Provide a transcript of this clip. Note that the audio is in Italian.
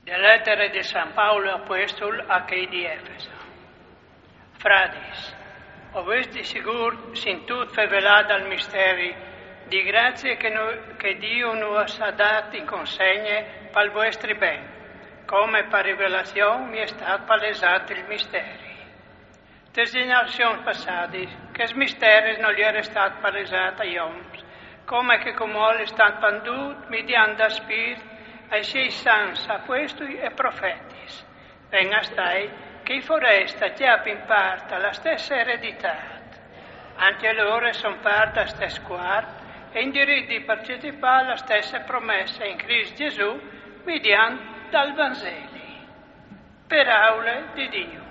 Della lettera di San Paolo Apostol a chi di Efeso. Frades, ovvero di sicuro sin tut fevelata al misteri di grazie che Dio nos ha dato in consegne per il vostro bene, come per rivelazione mi è stato palesato il misteri. Le generazioni passate, che il misteri non gli era stato palesato agli uomini, come che come è stato pandut mediante spirito ai sei sans apostoli e profeti, venga stai che i foresta già in parte la stessa eredità, anche loro sono parte la stessa quarta e in diritto di partecipare alla stessa promessa in Cristo Gesù mediante dal Vangelo, per aule di Dio.